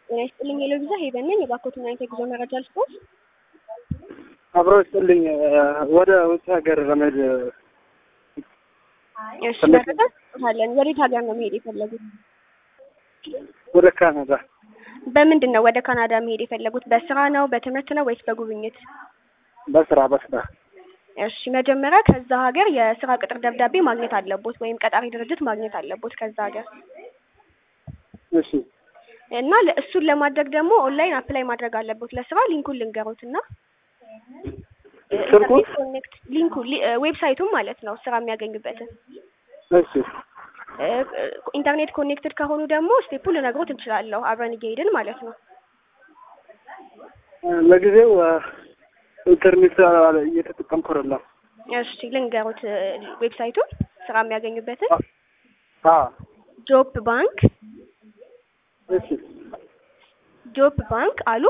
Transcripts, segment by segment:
ጤና ይስጥልኝ የሎቪዛ ሄቨን ነኝ። የባኮትና የጉዞ መረጃ ልስጥዎት? አብሮ ይስጥልኝ። ወደ ውጭ ሀገር ለመሄድ እሺ፣ መረጃ እንሰጥዎታለን። ወዴት ሀገር ነው መሄድ የፈለጉት? ወደ ካናዳ። በምንድን ነው ወደ ካናዳ መሄድ የፈለጉት? በስራ ነው፣ በትምህርት ነው ወይስ በጉብኝት? በስራ። እሺ፣ መጀመሪያ ከዛ ሀገር የስራ ቅጥር ደብዳቤ ማግኘት አለቦት፣ ወይም ቀጣሪ ድርጅት ማግኘት አለቦት ከዛ ሀገር። እሺ። እና እሱን ለማድረግ ደግሞ ኦንላይን አፕላይ ማድረግ አለቦት ለስራ። ሊንኩን ልንገሩትና ስልኩ ሊንኩ ዌብሳይቱን ማለት ነው፣ ስራ የሚያገኙበትን። እሺ። ኢንተርኔት ኮኔክትድ ከሆኑ ደግሞ ስቴፑን ልነግሮት እንችላለሁ፣ አብረን እየሄድን ማለት ነው። ለጊዜው ኢንተርኔት እየተጠቀምኩ አይደለም። እሺ፣ ልንገሩት ዌብሳይቱን ስራ የሚያገኙበትን። ጆብ ባንክ። እሺ። ጆብ ባንክ አሉ።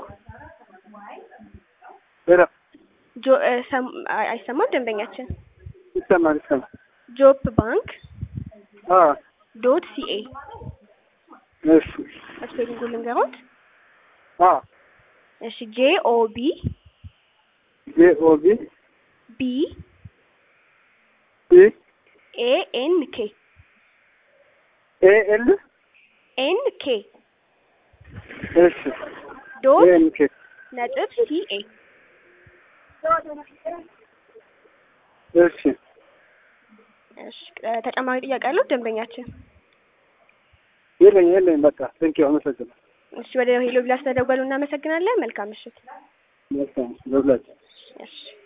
አይሰማም ደንበኛችን? ይሰማል። ጆብ ባንክ ዶት ሲኤ። እሺ። ስፔሊንጉን ልንገሮት? እሺ። ጆብ ቢ ኤኤንኬ ኤንኬ እሺ። ዶት ነጥብ ሲኤ። እሺ። እሺ። ተጨማሪ ጥያቄ አለው ደንበኛችን? የለኝ። በቃ ቴንኪው፣ አመሰግናለሁ። እሺ፣ ወደ ሄሎ ቪላ ስለደወሉ እናመሰግናለን። መልካም ምሽት። መልካም። ደውላችሁ። እሺ።